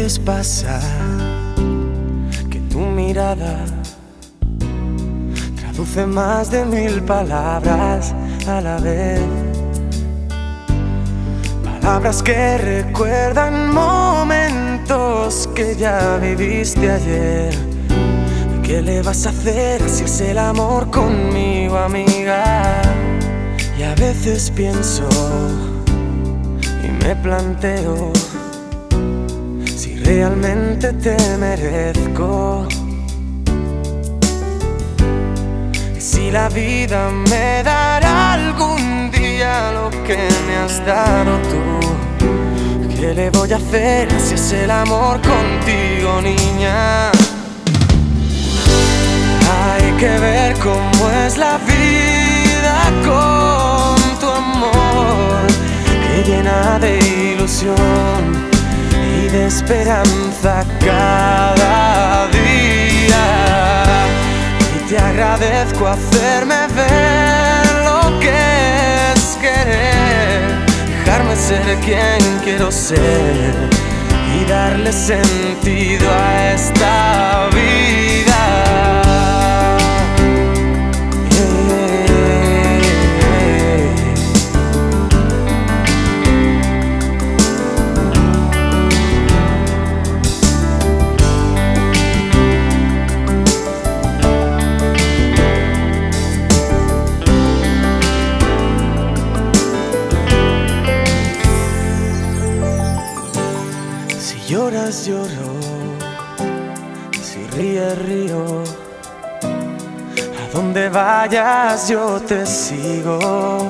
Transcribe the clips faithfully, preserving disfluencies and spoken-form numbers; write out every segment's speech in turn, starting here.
veces pasa que tu mirada traduce más de mil palabras a la vez. Palabras que recuerdan momentos que ya viviste ayer. ¿Qué le vas a hacer si es el amor conmigo, amiga? Y a veces pienso y me planteo si realmente te merezco, y si la vida me dará algún día lo que me has dado tú. ¿Qué le voy a hacer si es el amor contigo, niña? Hay que ver cómo es la vida con tu amor, que llena de ilusión y de esperanza cada día. Y te agradezco hacerme ver lo que es querer, dejarme ser quien quiero ser y darle sentido a esta vida. Si lloras, lloro, si ríes, río. A donde vayas yo te sigo.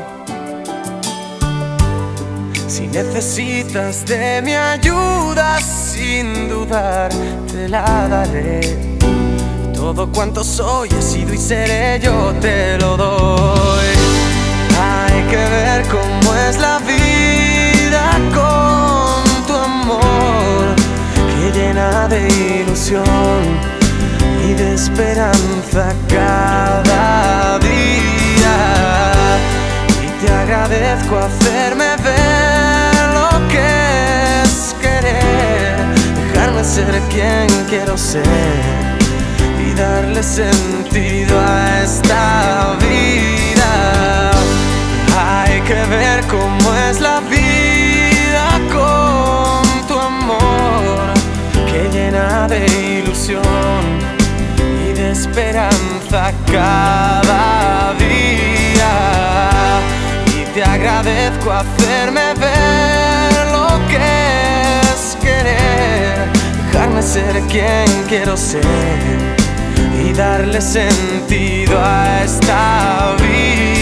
Si necesitas de mi ayuda, sin dudar te la daré. Todo cuanto soy, he sido y seré, yo te lo doy. Hay que ver cómo es la vida con tu amor, que llena de ilusión y de esperanza cada día. Y te agradezco hacerme ver lo que es querer, dejarme ser quien quiero ser y darle sentido a esta vida. Hay que ver cómo es la vida con tu amor, que llena de ilusión y de esperanza cada día. Y te agradezco hacerme ver lo que es querer, dejarme ser quien quiero ser y darle sentido a esta vida.